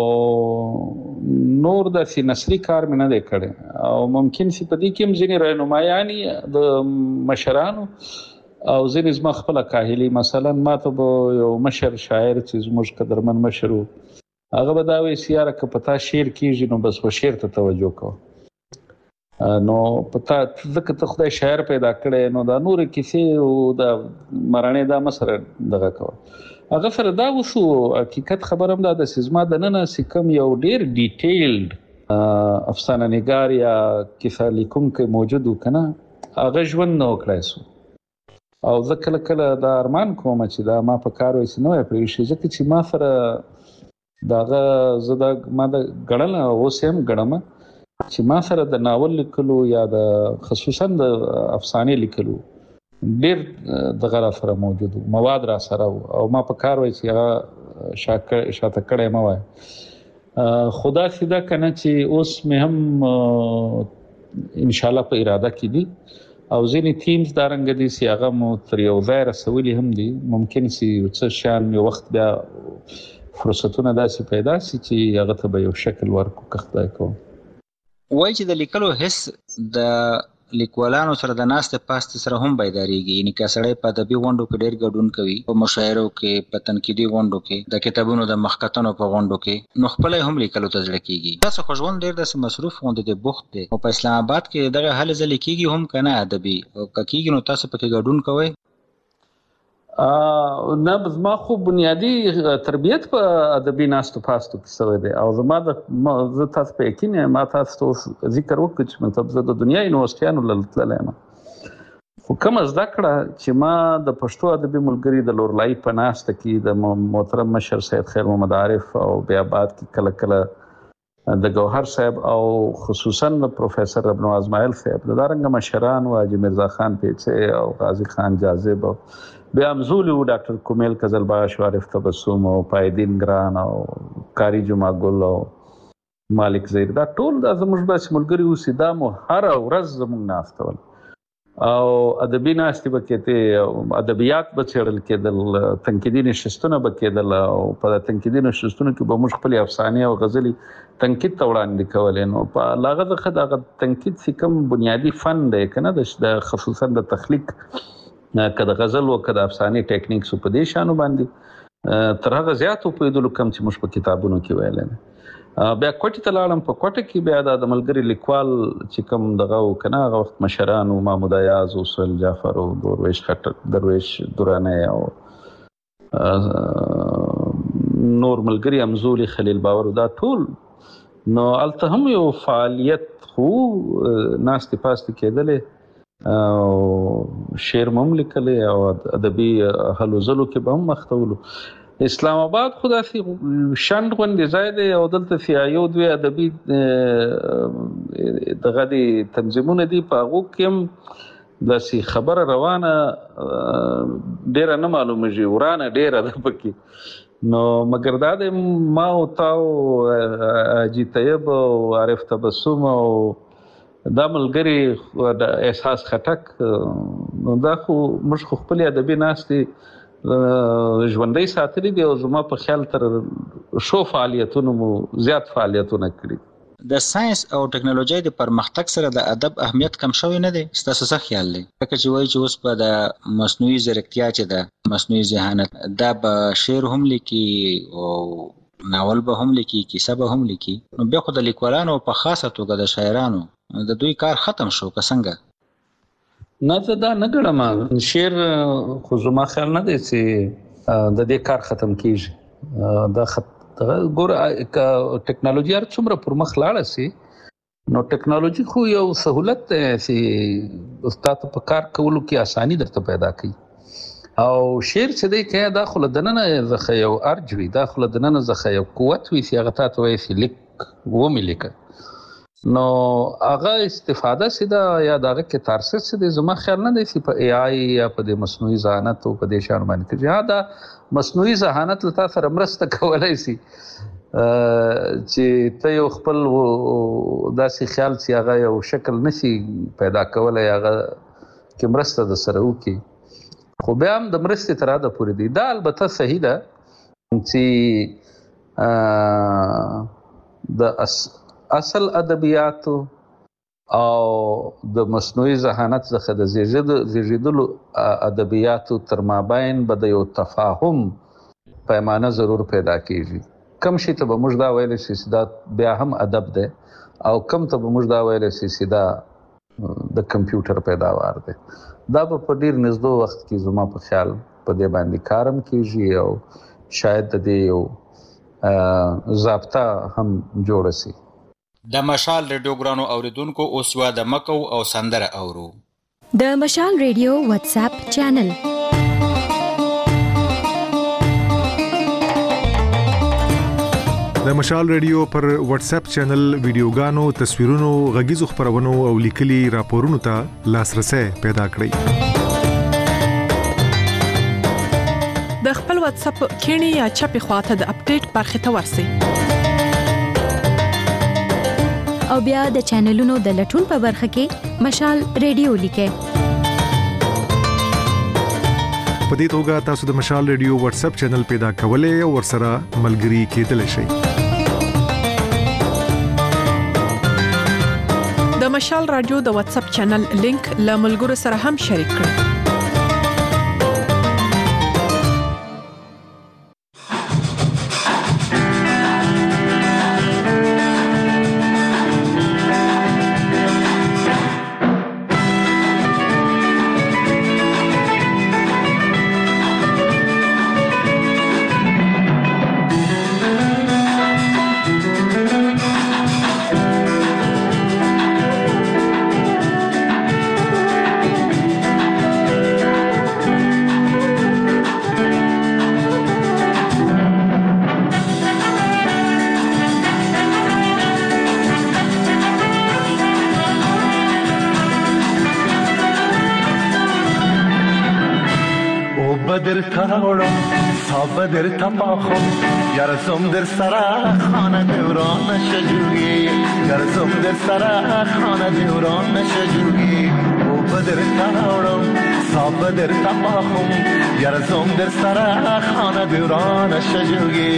Speaker 4: نور داسې نثري کار مې نه دی کړی او ممکن چې په دې کې هم ځینې رهنمایانې د مشرانو او ځینې زما خپله کاهلي مثلا ما ته به یو مشر شاعر چې زموږ قدرمن مشر و هغه به دا وایي چې یاره که په تا شعر کېږي نو بس خو شعر ته توجه کوه نو پتا ځکه ته خدای شاعر پیدا کړي نو دا نور کیسې او د مرانه دا مسره دغه کوه هغه سره دا وسو حقیقت خبرم دا د سیزما د نن سکم یو ډیر ډیټیلډ افسانه نگار یا کیسه لیکونکو موجود وکنه هغه ژوند نو کړای سو او زه کله کله دا ارمان کوم چې دا ما په کار وایي نو پرې شي ځکه چې ما سره داغه زه دا ما د غړل او سیم غړم چې ما سره د ناول لیکلو یا د خصوصا د افسانې لیکلو ډېر دغه را سره موجود مواد را سره او ما په کار وایي چې هغه شاکر شاته کړی ما وایي خدا سیدا کنه چې اوس مې هم ان شاء الله په اراده کې دي او ځینې تیمز دا رنګ دي چې هغه مو تر یو ځای رسولي هم دي ممکن چې څه شان یو وخت بیا فرصتونه داسې پیدا سي چې هغه ته به یو شکل ورکو که خدای کوم
Speaker 3: وای چې د لیکلو حس د لیکوالانو سره د ناستې پاستې سره هم بیداریږي یعنی که سړی په ادبي غونډو کې ډېر ګډون کوي په مشاعرو کې په تنقیدي غونډو کې د کتابونو د مخکتنو په غونډو کې نو خپل هم لیکلو ته زړه کیږي تاسو خو ژوند ډېر داسې مصروف غوندې د بوخت دی او په اسلام آباد کې دغه هلې ځلې کیږي هم کنه ادبي او که کیږي نو تاسو پکې ګډون کوئ
Speaker 4: نه زما خو بنیادی تربیت په ادبي ناستو پاستو کې شوی دی او زما د زه تاسو په یقین ما تاسو ته ذکر وکړ چې مطلب زه د دنیا یونیورسيټیانو له تللی یم خو کومه زده کړه چې ما د پښتو ادبي ملګري د لورلای په ناسته کې د محترم مشر سید خیر محمد عارف او بیاباد کې کله کله د گوهر صاحب او خصوصا د پروفیسر ابن ازمایل صاحب د دارنګ مشران او حاجی مرزا خان پیڅه او غازی خان جاذب او بیا همزولي و ډاکټر کومیل قزلباش عارف تبسم او پایدین ګران او کاری جمعه ګل او مالک زیر دا ټول د زموږ د ملګری اوسې دا مو هر ورځ زموږ ناستول او ادبي ناستې به کېدې ادبیات به څېړل کېدل تنقیدي نشستونه به کېدل او په تنقیدي نشستونو کې به موږ خپلې افسانې او غزلې تنقید ته وړاندې کولې نو په هغه څخه دغه تنقید چې کوم بنیادي فن دی که نه د خصوصا د تخلیق که د غزل و که د افسانې ټیکنیکس په دې شانو باندې تر هغه زیات وپوهېدلو کم چې موږ په کتابونو کې ویلی نه بیا کوټې ته لاړم په کوټه کې بیا د ملګري لیکوال چې کوم دغه و که نه هغه وخت مشران و محمود ایاز او سهیل جعفر او درویش خټک درویش درانی او نور ملګري همزولي خلیل باور دا ټول نو هلته هم یو فعالیت خو ناستې پاستې کېدلې او شعر مم لیکلی او ادبي هلو ځلو کې به هم مختولو اسلام آباد خو داسې شنډ غوندې ځای دی او دلته چې یو دوی ادبي دغه دي تنظیمونه دي په هغو کې هم داسې خبره روانه ډېره نه معلومېږي ورانه ډېره ده پکې نو مګر دا دی ما او تا او حاجي طیب او عارف تبسم او دا ملګری د احساس خټک نو دا خو موږ خو خپلې ادبي ناستې ژوندۍ ساتلي دي او زما په خیال تر شو فعالیتونو مو زیات فعالیتونه کړي
Speaker 3: د ساينس او ټکنالوژي د پرمختګ سره د ادب اهمیت کم شوی نه دی ستاسو څه خیال دی لکه چې وایي چې اوس په د مصنوعي ځیرکتیا چې د مصنوعي ذهانت دا به شعر هم لیکي او ناول به هم لیکي کیسه به هم لیکي نو بیا خو د لیکوالانو په خاصه توګه د شاعرانو د دوی کار ختم شو که څنګه
Speaker 4: نه زه دا نه ګڼم شعر خو زما خیال نه دی چې د دې کار ختم کیږي دا ګوره ټکنالوژي هر څومره پر مخ لاړه سي نو ټکنالوژي خو یو سهولت دی چې ستا ته په کار کولو کې اساني درته پیدا کوي او شعر چې دی که دا خو له دننه څخه یو ارج وي دا خو له دننه څخه یو قوت وي چې هغه تا ته وایي چې لیک ومې لیکه نو هغه استفاده سي دا یا د هغه کې تارسس سي دی زما خیال نه دی چې په ای آی یا په د مصنوعي ذهانت او په دې شان باندې کېږي ها دا مصنوعي ذهانت له تا سره مرسته کولی سي چې ته یو خپل داسې خیال چې هغه یو شکل نشي پیدا کولی هغه کې مرسته د سره وکړي خو بیا هم د مرستې تر حده پورې دی دا البته صحیح ده چې د اصل ادبیاتو او د مصنوعي ذهانت څخه د زیږېدلو ادبیاتو تر مابین به د یو تفاهم پیمانه ضرور پیدا کیږي کم شي ته به موږ دا ویلی شي چې دا بیا هم ادب دی او کم ته به موږ دا ویلی شي چې دا د کمپیوټر پیداوار دی. دا به په ډیر نږدې وخت کې زما په خیال په دې باندې کارم کیږي او شاید د دې یو ضابطه هم جوړ شي.
Speaker 3: د مشال ریډیو ګرانو اوریدونکو اوس یو د مکو او سندره اورو.
Speaker 8: د مشال ریډیو واتس اپ چینل.
Speaker 10: د مشال ریډیو پر واتس اپ چینل ویډیوګانو، تصویرونو، غږیزو خبرونو او لیکلي راپورونو ته لاسرسي پیدا کړئ.
Speaker 11: د خپل واتس اپ کینی یا چپی خواته د اپډیټ برخه ته ورسئ.
Speaker 8: او بیا د چینلونو د لټون په برخه کې مشال ریډیو لیکئ.
Speaker 10: په دې توګه تاسو د مشال ریډیو واتس اپ چینل پیدا کولای او ورسره ملګري کېدلی شئ.
Speaker 11: د مشال رادیو د واتس اپ چینل لینک له ملګرو سره هم شریک کړئ.
Speaker 5: بدر تاورم تا بدر تپاخم یارزم در سرا خانه دوران نشجوگی یارزم در سرا خانه دوران نشجوگی او بدر تاورم تا بدر تپاخم یارزم در سرا خانه دوران نشجوگی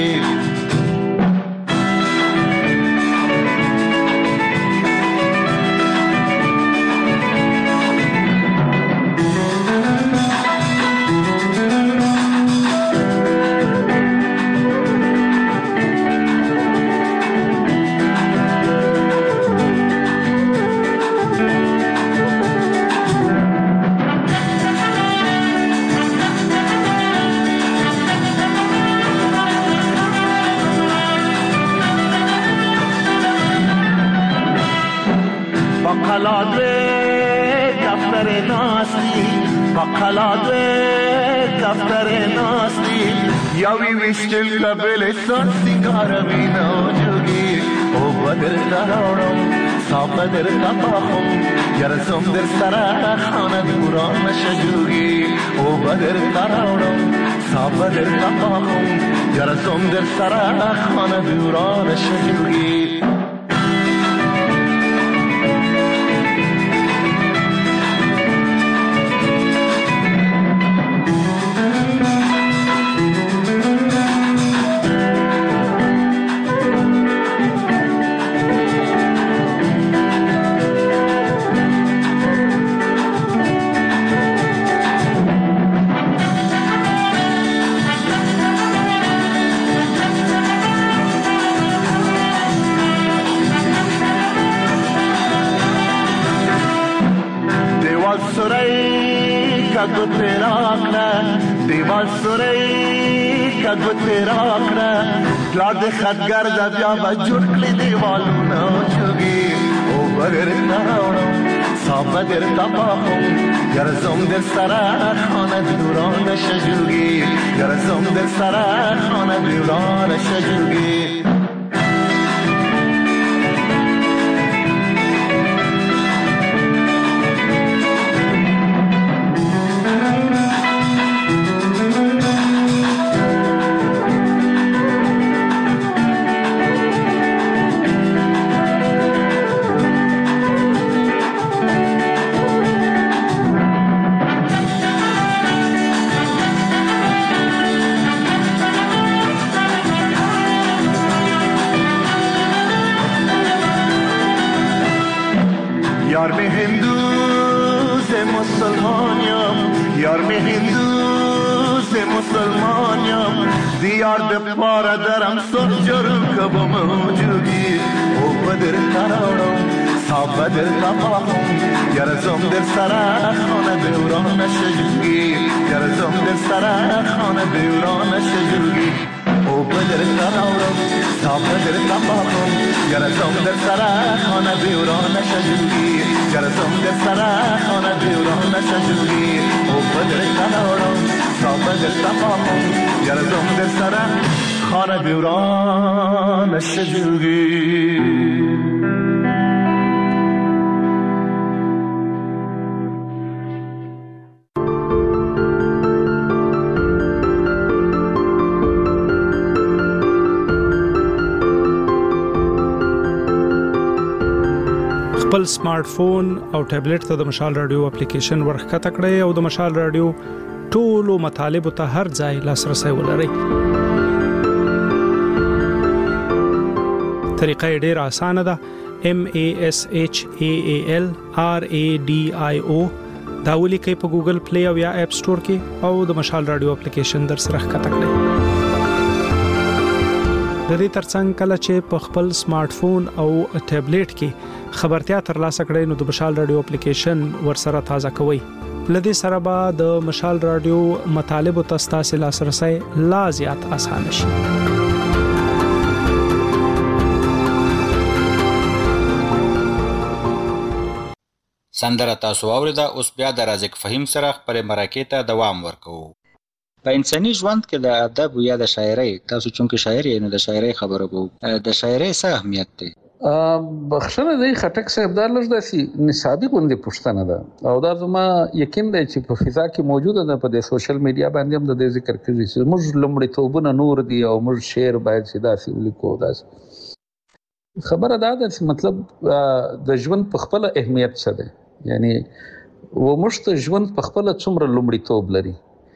Speaker 6: بقلادوی دفتر ناستی بقلادوی دفتر ناستی یاوی ویشتل قبل سر سیگارمی نوجوگی او بدر دارم سا بدر تباخم یرزم در سر خانه دوران نشجوگی او بدر دارم سا بدر تباخم یرزم در سر خانه دوران نشجوگی گوتے راکنا دیوال سوری کا گوتے راکنا لاد خدگر دا بیا بجرکلی دیوالو نوچوگی او بگر نراونم سا بگر تباهم گرزم در سرا خانه دوران شجوگی گرزم در سرا خانه دوران شجوگی یار میں ہندو سے مسلمانیم یار میں ہندو سے مسلمانیم دیار دے پارا درم سر جرم کب موجودی او بدر تراڑم تا به دل تپاهم گرزم در سر خانه دوران شجوگی گرزم در سر خانه دوران شجوگی او بدر تراورم تا بدر تپاهم گرزم در سر خانه دوران شجوگی گرزم در سر خانه دوران شجوگی او بدر تراورم تا بدر تپاهم گرزم در سر خانه دوران شجوگی.
Speaker 12: خپل سمارټ فون او ټابلیټ ته د مشال رادیو اپلیکیشن ورخته کړئ او د مشال رادیو ټولو مطالب ته هر ځای لاسرسي ولرئ. طریقه ډېره اسانه ده. M A S H A A L R A D I O دا ولیکئ په ګوګل پلی او یا اپ سٹور کې او د مشال رادیو اپلیکیشن در سره ښکته کړئ. د دې ترڅنګ کله چې په خپل سمارټ فون او ټابلیټ کې خبرتیا ترلاسه کړئ نو د مشال رادیو اپلیکیشن ورسره تازه کوئ. لدې سره به د مشال رادیو مطالب او تاسو لاسرسي لا زیات اسانه شي.
Speaker 3: سندره تاسو اوریده، اوس بیا د رازق فهیم سره خپل مرکې ته دوام ورکوو. په انساني ژوند کې د ادب یا د شاعرۍ، تاسو چونکه شاعر یې نو د شاعرۍ خبره کوو، د شاعرۍ څه اهمیت دی؟
Speaker 4: بخښنه دی خټک صاحب، دا لږ داسې نصابي غوندې پوښتنه ده او دا زما یقین دی چې په فضا کې موجوده ده. په دې سوشل میډیا باندې هم د دې ذکر کېږي چې موږ لومړیتوبونه نور دي او موږ شعر باید چې داسې ولیکو. داسې خبره دا ده چې مطلب د ژوند په خپله اهمیت څه دی، یعنی و موږ ته ژوند په خپله څومره لومړیتوب لري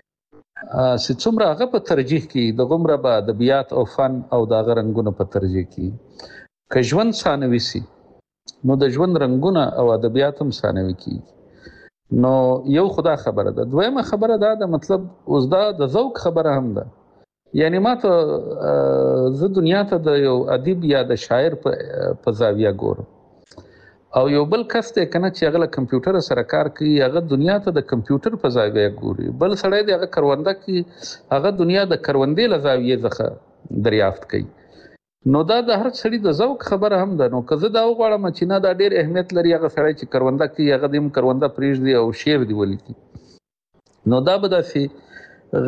Speaker 4: چې څومره هغه په ترجیح کې د غومره به ادبیات او فن او د هغه رنګونه په ترجیح کې. که ژوند ثانوي سي نو د ژوند رنګونه او ادبیات هم ثانوي کیږي. نو یو خدا خبره ده. دویمه خبره دا ده مطلب اوس دا د ذوق خبره هم ده. یعنی ما ته زه دنیا ته د یو ادیب یا د شاعر په زاویه ګورم او یو بل کس دی کنه چې هغه له کمپیوټر سره کار کوي، هغه دنیا ته د کمپیوټر په زاویه ګوري. بل سړی دی هغه کرونده کوي، هغه دنیا د کروندې له زاویې څخه دریافت کوي. نو دا د هر سړي د ذوق خبره هم ده. نو که زه دا وغواړم چې نه دا ډېر اهمیت لري هغه سړی چې کرونده کوي هغه دې هم کرونده پرېږدي او شعر دې ولیکي، نو دا به داسې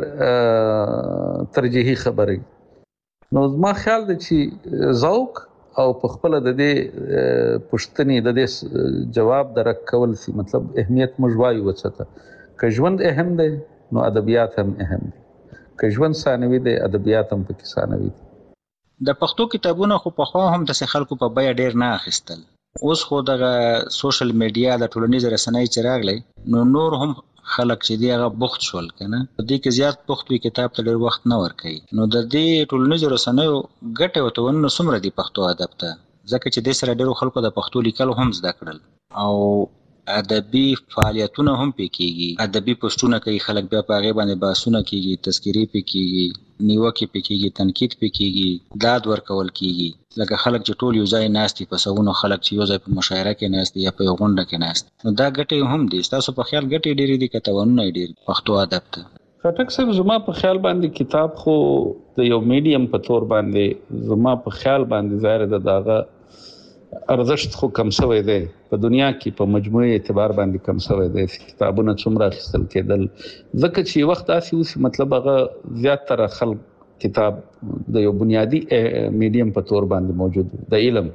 Speaker 4: غیر ترجیحي خبره. نو زما خیال دی چې ذوق او په خپل د دې پوښتنې د دې جواب درک کول سي مطلب اهمیت موږ وایو وڅته. که ژوند اهم دی نو ادبیات هم اهم دي، که ژوند ثانوي دی ادبیات هم پکې ثانوي دي.
Speaker 3: د پښتو کتابونه خو پخوا هم د خلکو په بیه ډیر نه اخیستل. اوس خو دغه سوشل میډیا د ټولنیز رسنۍ چې راغلی نو نور هم خلک چې دی هغه بوخت شول کنه. په دې کې زیات بوخت وي کتاب ته ډیر وخت نه ورکوي. نو د دې ټولنیز رسنیو ګټه او تاوانونه څومره دي پښتو ادب ته؟ ځکه چې د سره ډیرو خلکو د پښتو لیکل هم زده کړل او ادبي فعالیتونه هم پکېږي، ادبي پوسټونه کوي خلک، بیا په هغې باندې بحثونه کېږي، تذکیرې پکېږي، نیوکې پکېږي، تنقید پکېږي، داد ورکول کېږي. لکه خلک چې ټول یو ځای ناست دي، په سوونو خلک چې یو ځای په مشاعره کې ناست دي یا په یو غونډه کې ناست، نو دا ګټې هم دي. ستاسو په خیال ګټې ډېرې دي که تاوانونه یې ډېر پښتو ادب ته؟
Speaker 4: خټک صاحب زما په خیال باندې کتاب خو د یو میډیم په تور باندې زما په خیال باندې ظاهر ده د هغه ارزښت خو کم شوی دی په دنیا کې، په مجموعي اعتبار باندې کم شوی دی. کتابونه څومره اخیستل کېدل ځکه چې وخت داسې اوسي مطلب هغه زیاتره خلک کتاب د یو بنیادی میډیم په تور باندې موجود د علم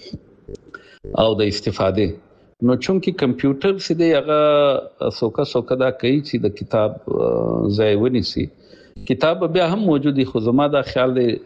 Speaker 4: او د استفاده. نو چونکې کمپیوټر سي دی هغه سوکا سوکا دا کوي چې د کتاب ځای ونیسي. کتاب بیا هم موجودي خو زما دا خیال دی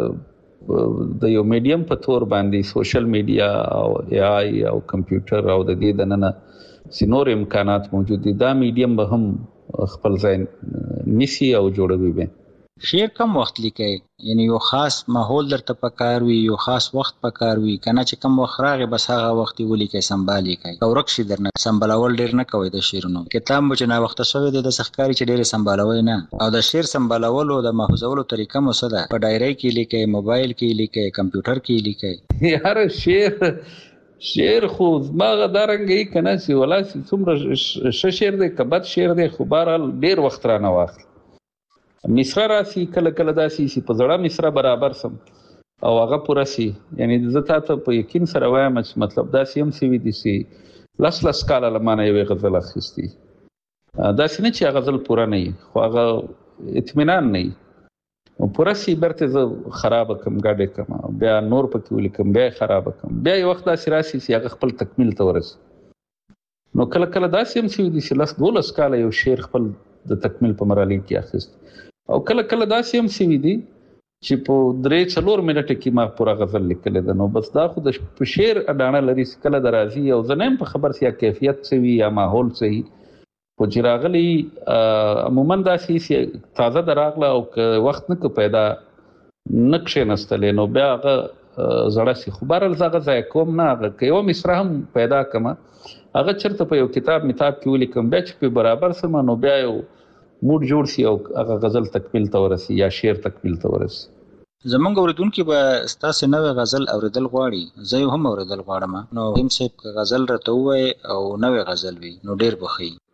Speaker 4: د یو میډیم په تور باندې سوشل میډیا او ای آی او کمپیوټر او د دې دننه چې نور امکانات موجود دي دا میډیم به هم خپل ځای نیسي او جوړوي. به
Speaker 3: شعر کم وخت لیکي، یعنی یو خاص ماحول درته پکار وي، یو خاص وخت پکار وي کنه چې کم وخت راغی بس هغه وخت ولیکي سمبالي کوي او رکشي درنه سمبالول ډیر نه کوي د شعرونو. کتاب مو چې نه وخت شوی د سخکاری چې ډیر سمبالوي نه، او د شعر سمبالولو د محفوظولو طریقه مو څه ده؟ په ډایری کې لیکي، موبایل کې لیکي، کمپیوټر کې لیکي؟
Speaker 4: یار شعر شعر خو ماغه دارنګي کنه چې ولا څومره ش شعر دی کبد شعر دی خو بهرحال ډیر وخت را نه واخلي مصرا راسي کله کله داسي چې په زړه مصرا برابر سم او هغه پوره سي یعنی زه تاسو په یقین سره وایم چې مطلب داسي هم سی وي دي سي لاس لاس کاله لمانه یو غزل اخیستی داسي نه چې غزل پوره نه خو هغه اطمینان نه او پوره سی برته زه خراب کم گاډه کم بیا نور پکې ولیکم بیا خراب کم بیا یو وخت داسې راسي چې هغه خپل تکمیل ته ورسي نو کله کله داسې هم سی دي چې لاس دولس کاله یو شعر خپل د تکمیل په مرحله کې اخیست او کله کله داسې هم سی دي چې په درې څلور منټه کې ما پوره غزل لیکل ده نو بس دا خو د شعر اډانه لري کله درازي او زنه په خبر سي کیفیت سوي یا ماحول سي خو چې راغلی عموما داسې چې تازه دراغله او وخت نه پیدا نه کښېنستلې نو بیا هغه زړه سي خو بهرحال زه هغه ضایع کوم نه هغه که یوه مصره هم پیدا کړمه هغه چېرته په یو کتاب متاب کې ولیکم بیا چې پرې برابر سم نو بیا یو موډ جوړ سي او هغه غزل تکمیل ته ورسي یا شعر تکمیل ته ورسي
Speaker 3: زمونږ اوریدونکي به ستاسې نوې غزل اوریدل غواړي زه یې هم اوریدل غواړم نو هم صاحب که غزل راته ووایي او نوې غزل وي نو ډېر به ښه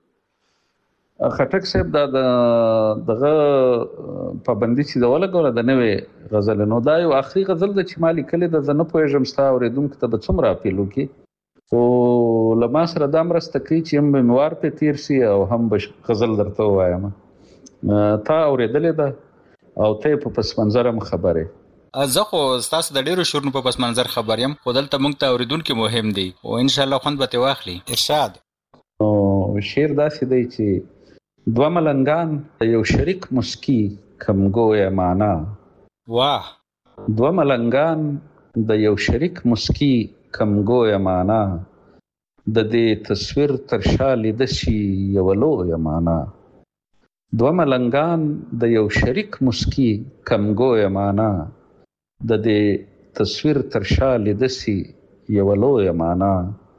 Speaker 4: خټک صاحب دا دغه پابندي چې د ولګوله د نوې غزل نو دا یو آخري غزل د چې ما لیکلې ده زه نه پوهېږم ستا اورېدونکو ته به څومره اپیل وکړي خو له ما سره دا مرسته کوي چې هم به مې وار پرې تېر سي او هم به غزل درته ووایم تا اورېدلې ده او ته یې په پس منظر هم خبر یې
Speaker 3: زه خو ستاسو د ډېرو شعرونو په پس منظر خبر یم خو دلته موږ ته اورېدونکي مهم دي او انشاءالله خوند به ترې واخلي ارشاد
Speaker 4: نو شعر داسې دی چې دوه ملنګان د یو شریک مسکی کمګویه معنا
Speaker 3: واه
Speaker 4: دوه ملنګان د یو شریک مسکی کمګویه معنا د دې تصویر تر شا لیده شي یوه لویه معنا دوه ملنګان د یو شریک مسکی کمګویه معنا د دې تصویر تر شا لیده شي یوه لویه معنا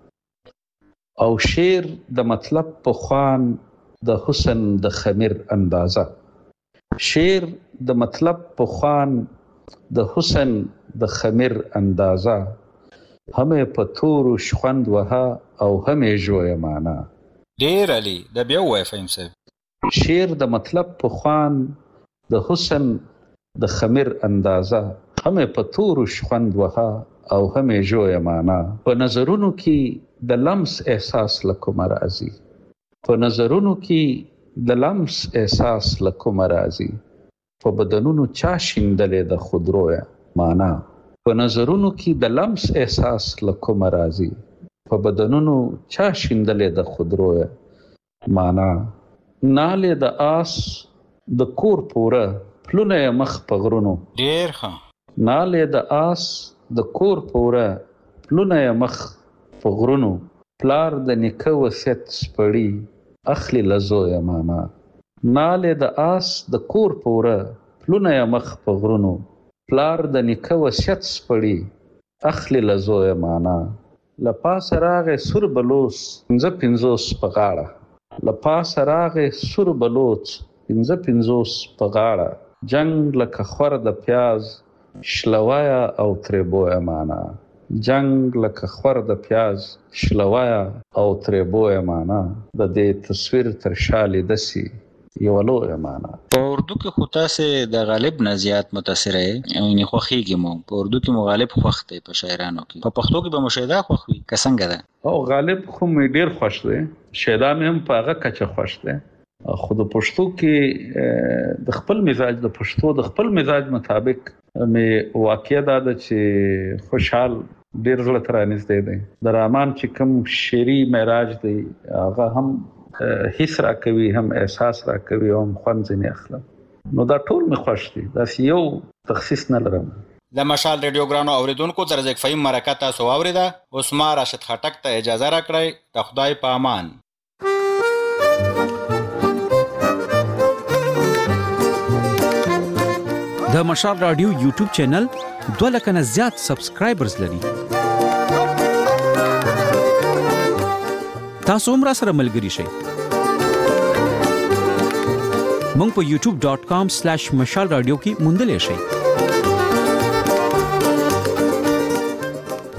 Speaker 4: او شعر د مطلب په خوان د حسن د خمیر اندازه شعر د مطلب په خوان د حسن د خمیر اندازه همې په تورو شخوند وها او همې ژویه معنا
Speaker 3: ډېر علي دا بیا ووایه فهیم صاحب
Speaker 4: شعر د مطلب په خوان د حسن د خمیر اندازه همې په تورو شخوند وها او همې ژویه معنا په نظرونو کې د لمس احساس له کومه راځي په نظرونو کې د لمس احساس له کومه راځي په بدنونو چا شیندلې د خودرویه معنا په نظرونو کې د لمس احساس له کومه راځي په بدنونو چا شیندلې د خودرویه معنا نالې د آس د کور پوره پلونه مخ په غرونو
Speaker 3: ډېر ښه
Speaker 4: نالې د آس د کور پوره پلونه مخ په غرونو پلار د نیکه وصیت سپړي اخلي له زویه معنا نالې د آس د کور پوره پلونه مخ په غرونو پلار د نیکه وصیت سپړي اخلي له زویه معنا له پاسه راغې سور بلوڅ پنځه پنځوس په غاړه له پاسه راغې سور بلوڅ پنځه پنځوس په غاړه جنګ لکه خور د پیاز شلوایا او ترې بویه معنا جنگ لکه خور د پیاز شلوایا او ترې معنا د دې تصویر تر شا لیده سي یوه لویه معنا
Speaker 3: په اردو کې خو تاسې د غالب نه زیات متاثره یې یعنې خوښېږي مو په اردو کې مو غالب خوښ دی په شاعرانو کې په پښتو کې به مو شیدا خوښ وي که څنګه ده
Speaker 4: او غالب خو مې ډېر خوښ دی شیدا مې هم په هغه کچه خوښ دی خو د پښتو کې د خپل مزاج د پښتو د خپل مزاج مطابق مې واقع دا ده چې خوشحال ډېر زړه ته رانږدې دی د رحمان چې کوم شعري معراج دی هغه هم حس راکوي هم احساس راکوي او هم خوند ځینې اخلم نو دا ټول مې خوښ دي داسې یو تخصیص نه لرم
Speaker 3: د مشال ریډیو ګرانو اوریدونکو د رزق فهیم مرکه تاسو واورېده اوس ما راشد خټک ته اجازه راکړئ د خدای په امان
Speaker 13: د مشال رادیو یوټیوب چینل دوه لکه نه زیات سبسکرایبرز لري تاسو هم را سره ملګري شئ مونږ په یوټیوب ډاٹ کام سلیش مشال رادیو کې موندلی شئ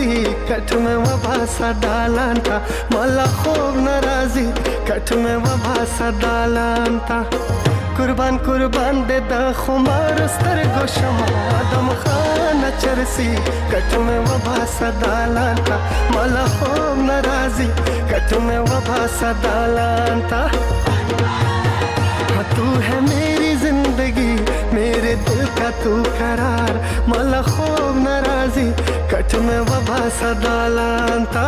Speaker 5: चरसी कट में वबा सदालान था मला खूब नाराजी कट में वबा सदालान था कुर्बान कुर्बान दे दा खुमार स्तर गोशमा दम खाना चरसी कट में वबा सदालान था मला खूब नाराजी कट में वबा सदालान था तू है मेरी जिंदगी मेरे दिल का तू करार मला खूब नाराजी कट में वबा सदालान था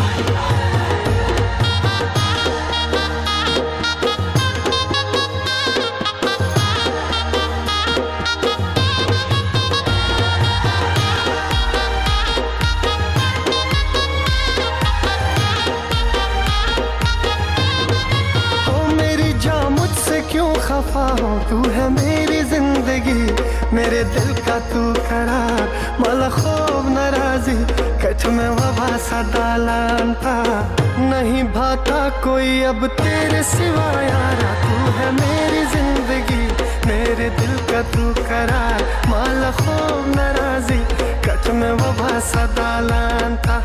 Speaker 5: क्यों खफा हो तू है मेरी जिंदगी मेरे दिल का तू करार मला खूब नाराजी कट में वबा सदालान था नहीं भाता कोई अब तेरे सिवा यारा तू है मेरी जिंदगी मेरे दिल का तू करार मला खूब नाराजी कट में वबा सदालान था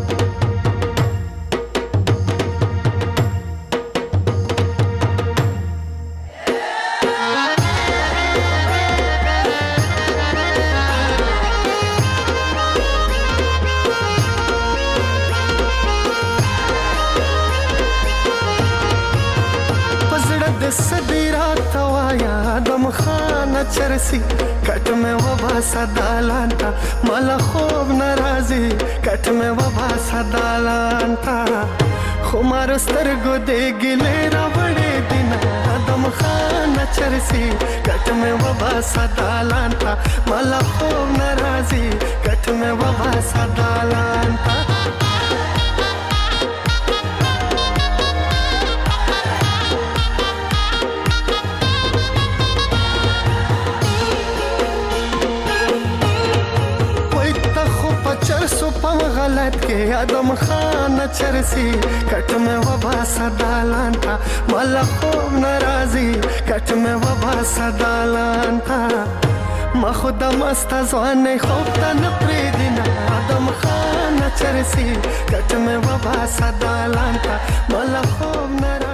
Speaker 5: सदीरा तवाया दम खाना चरसी कट में वबा सदालान था मला खूब नाराजी कट में वबा सदालान था खुमार स्तर गो दे गिले बड़े दिन दम खाना चरसी कट में वबा सदालान था मला खूब नाराजी कट में वबा सदालान था पम गलत के आदम खाना चरसी कट में वबा सदालान था मला खूब नाराजी कट में वबा सदालान था मा खुदा मस्ता ज़वाने खूब तन प्रीदिना आदम खाना चरसी कट में वबा सदालान था मला खूब नाराजी